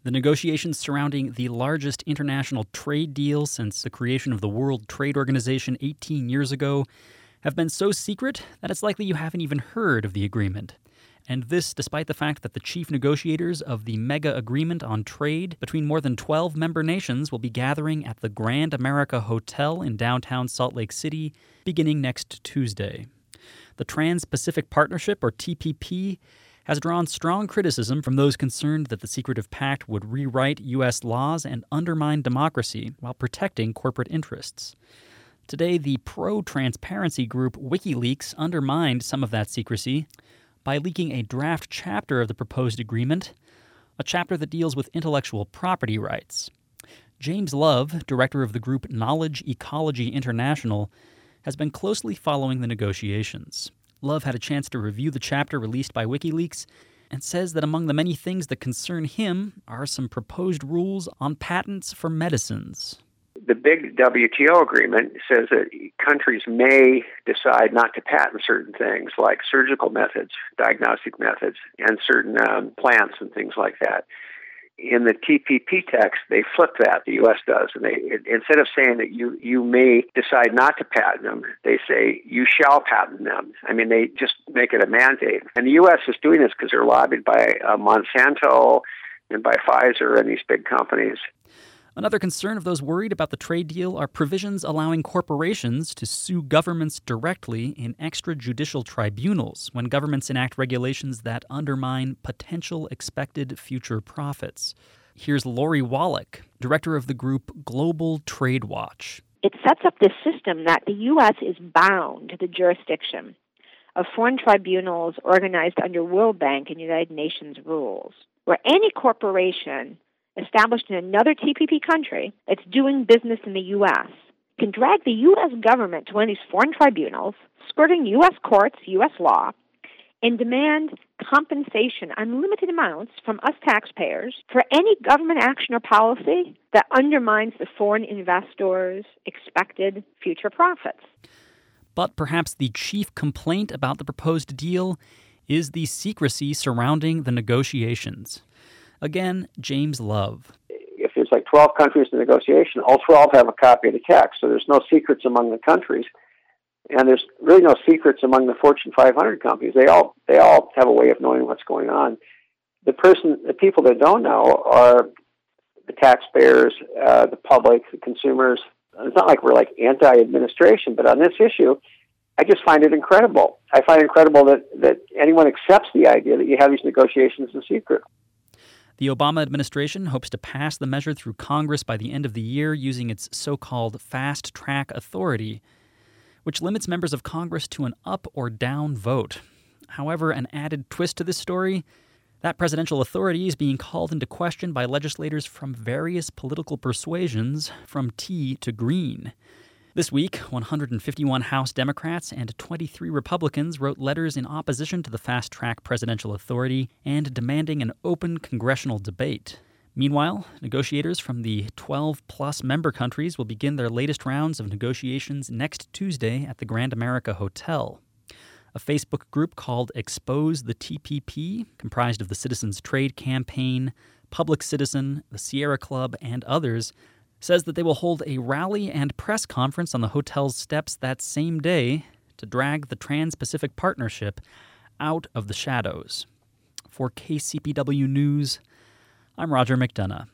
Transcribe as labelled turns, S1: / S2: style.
S1: The negotiations surrounding the largest international trade deal since the creation of the World Trade Organization 18 years ago have been so secret that it's likely you haven't even heard of the agreement. And this despite the fact that the chief negotiators of the mega agreement on trade between more than 12 member nations will be gathering at the Grand America Hotel in downtown Salt Lake City beginning next Tuesday. The Trans-Pacific Partnership, or TPP, has drawn strong criticism from those concerned that the secretive pact would rewrite U.S. laws and undermine democracy while protecting corporate interests. Today, the pro-transparency group WikiLeaks undermined some of that secrecy by leaking a draft chapter of the proposed agreement, a chapter that deals with intellectual property rights. James Love, director of the group Knowledge Ecology International, has been closely following the negotiations. Love had a chance to review the chapter released by WikiLeaks and says that among the many things that concern him are some proposed rules on patents for medicines.
S2: The big WTO agreement says that countries may decide not to patent certain things like surgical methods, diagnostic methods, and certain plants and things like that. In the TPP text, they flip that, the U.S. does, and instead of saying that you may decide not to patent them, they say you shall patent them. I mean, they just make it a mandate. And the U.S. is doing this because they're lobbied by Monsanto and by Pfizer and these big companies.
S1: Another concern of those worried about the trade deal are provisions allowing corporations to sue governments directly in extrajudicial tribunals when governments enact regulations that undermine potential expected future profits. Here's Lori Wallach, director of the group Global Trade Watch.
S3: It sets up this system that the U.S. is bound to the jurisdiction of foreign tribunals organized under World Bank and United Nations rules, where any corporation established in another TPP country that's doing business in the U.S. can drag the U.S. government to one of these foreign tribunals, skirting U.S. courts, U.S. law, and demand compensation, unlimited amounts, from us taxpayers for any government action or policy that undermines the foreign investors' expected future profits.
S1: But perhaps the chief complaint about the proposed deal is the secrecy surrounding the negotiations. Again, James Love.
S2: If there's like 12 countries in negotiation, all 12 have a copy of the text, so there's no secrets among the countries. And there's really no secrets among the Fortune 500 companies. They all have a way of knowing what's going on. The people that don't know are the taxpayers, the public, the consumers. It's not like we're like anti-administration, but on this issue, I just find it incredible. I find it incredible that anyone accepts the idea that you have these negotiations in secret.
S1: The Obama administration hopes to pass the measure through Congress by the end of the year using its so-called fast-track authority, which limits members of Congress to an up or down vote. However, an added twist to this story, that presidential authority is being called into question by legislators from various political persuasions, from tea to green. This week, 151 House Democrats and 23 Republicans wrote letters in opposition to the fast-track presidential authority and demanding an open congressional debate. Meanwhile, negotiators from the 12-plus member countries will begin their latest rounds of negotiations next Tuesday at the Grand America Hotel. A Facebook group called Expose the TPP, comprised of the Citizens Trade Campaign, Public Citizen, the Sierra Club, and others, says that they will hold a rally and press conference on the hotel's steps that same day to drag the Trans-Pacific Partnership out of the shadows. For KCPW News, I'm Roger McDonough.